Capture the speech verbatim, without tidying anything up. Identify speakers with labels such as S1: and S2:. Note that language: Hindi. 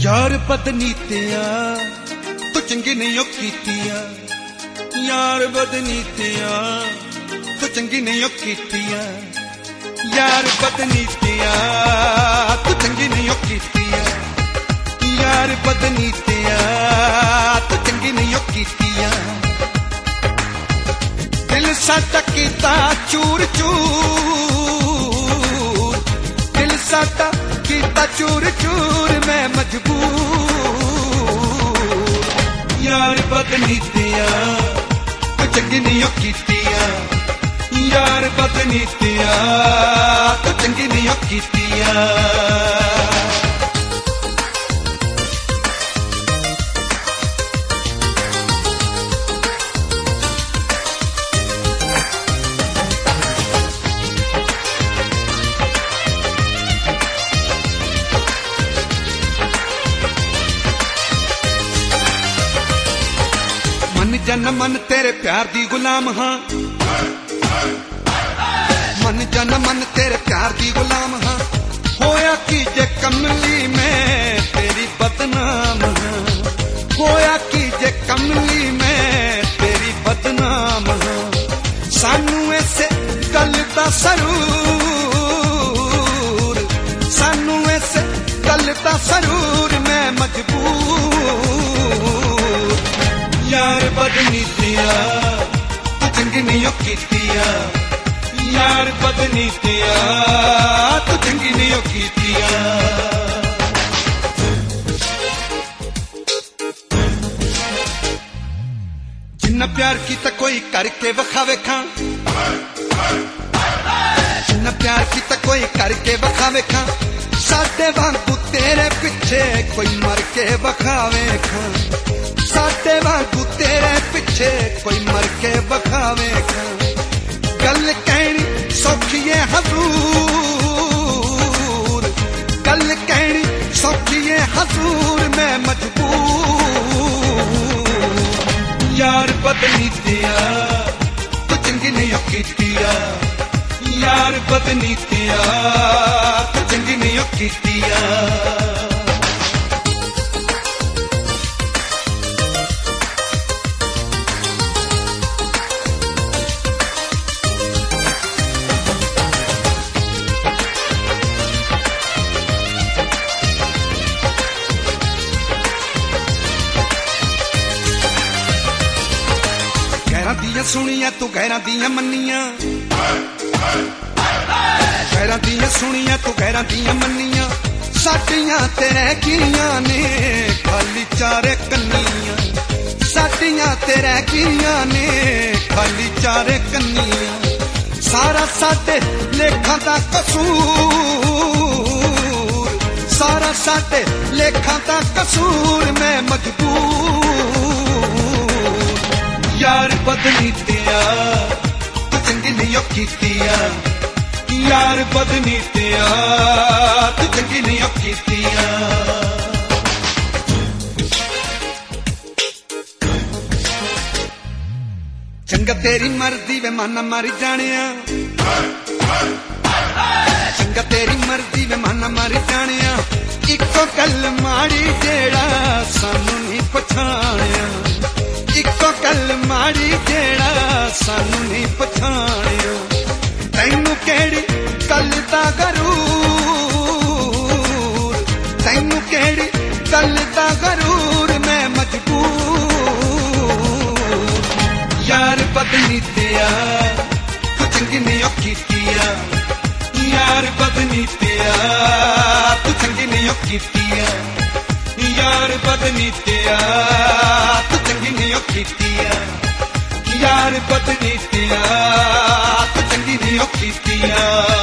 S1: यार बदनीतिया तू चंगी नहीं कीतिया, यार बदनीतिया तू चंगी नहीं कीतिया, यार बदनीतिया तू चंगी नहीं कीतिया, यार बदनीतिया तू चंगी नहीं कीतिया। दिल साडा कीता चूर चूर, दिल साडा कीता चूर चूर, मैं मजबूर। यार बदनीतिया तू चंगी नहीं कीतिया, यार बदनीतिया तू चंगी नहीं कीतिया। जन मन तेरे प्यार दी गुलाम हाँ, मन जन मन तेरे प्यार दी गुलाम हाँ, होया की जे कमली में तेरी बदनाम हाँ, होया की जे कमली में तेरी बदनाम हाँ। सानू ऐसे गल दा सरूर, सानू ऐसे गल दा सरूर, मैं मजबूर। यार बदनीतिया तू चंगी नहीं कीतिया, यार बदनीतिया तू चंगी नहीं कीतिया। जिन्ना प्यार कीता कोई करके वखावे खां, जिन्ना प्यार कीता कोई करके वखावे खां, साडे वांगू तेरे पिछे कोई मर के वखावे खां, साडे वांगू तेरे पिछे कोई मर के बखावे खां। गल कहनी सौखी है हजूर, गल कहनी सौखी है हजूर, मैं मजबूर। यार बदनीतिया तू चंगी नहीं कीतिया, यार बदनीतिया तू चंगी नहीं कीतिया। गैरां दियां सुनिया तू गैरां दियां मन्निया, गैरां दियां सुनिया तू गैरां दियां मन्निया, साडियां तेरे गियां ने खाली चारे कन्नियां, साडियां तेरे गियां ने खाली चारे कन्नियां। सारा साडे लेखां दा कसूर, सारा साडे लेखां दा कसूर, मैं मजबूर। यार बदनीतिया तू चंगी नहीं कीतिया, यार बदनीतिया तू चंगी नहीं कीतिया। चंगा तेरी मर्जी वे माना मर जानिया, चंगा तेरी मर्जी वे माना मर जानिया, इको गल माड़ी जेड़ा सानू नहीं पछाणिया, इको गल माड़ी जेड़ा सानू नहीं पछाणिया। तैनू केड़ी गल दा गरूर, तैनू केड़ी गल दा गरूर, मैं मजबूर। यार बदनीतिया तू चंगी नहीं कीतिया, यार बदनीतिया तू चंगी नहीं कीतिया, यार बदनीतिया तू चंगी नहीं कीतिया, यार बदनीतिया तू चंगी नहीं कीतिया।